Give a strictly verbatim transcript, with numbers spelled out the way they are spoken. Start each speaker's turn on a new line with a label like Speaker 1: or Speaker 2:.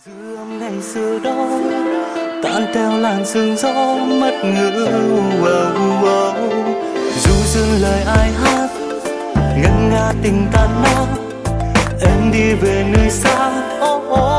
Speaker 1: dư âm ngày xưa đó tan theo làn sương gió mất ngữ. Wow, wow. Ru rưng lời ai hát ngân nga tình tan nát, em đi về nơi xa. Oh, oh.